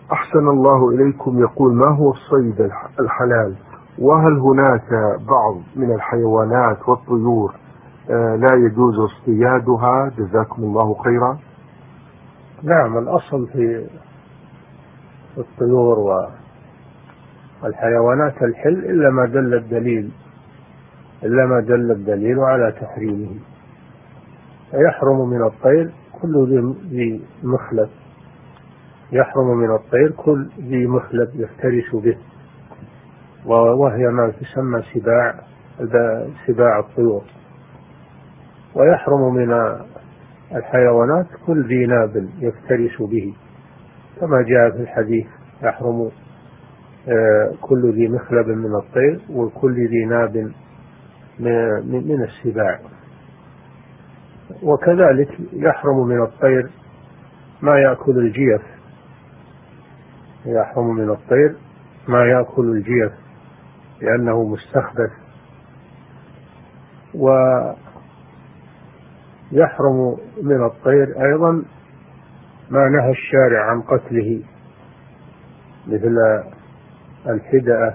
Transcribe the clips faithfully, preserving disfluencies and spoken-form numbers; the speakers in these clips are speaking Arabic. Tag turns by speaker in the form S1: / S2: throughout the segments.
S1: أحسن الله إليكم. يقول: ما هو الصيد الحلال؟ وهل هناك بعض من الحيوانات والطيور لا يجوز اصطيادها؟ جزاكم الله خيرا.
S2: نعم، الأصل في الطيور والحيوانات الحل إلا ما دل الدليل إلا ما دل الدليل على تحريمه. يحرم من الطير كل ذي مخلب يحرم من الطير كل ذي مخلب يفترس به، وهي ما تسمى سباع سباع الطيور. ويحرم من الحيوانات كل ذي ناب يفترس به، كما جاء في الحديث: يحرم كل ذي مخلب من الطير وكل ذي ناب من السباع. وكذلك يحرم من الطير ما يأكل الجيف يحرم من الطير ما يأكل الجيف لأنه مستخبث. ويحرم من الطير أيضا ما نهى الشارع عن قتله، مثل الحدأة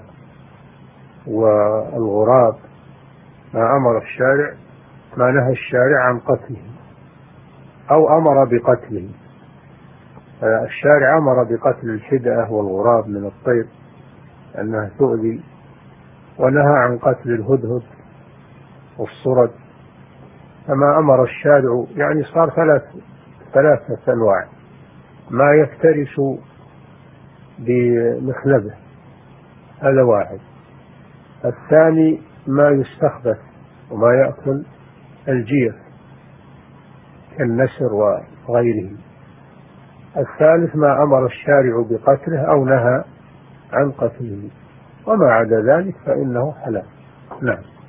S2: والغراب، ما أمر الشارع ما نهى الشارع عن قتله أو أمر بقتله. الشارع أمر بقتل الحدأة والغراب من الطير أنها تؤذي، ونهى عن قتل الهدهد والصرد. فما أمر الشارع يعني صار ثلاث ثلاثة أنواع: ما يفترس بمخلبه، هذا واحد. الثاني ما يستخبث وما يأكل الجيف كالنسر وغيره. الثالث ما أمر الشارع بقتله أو نهى عن قتله، وما عدا ذلك فإنه حلال. نعم.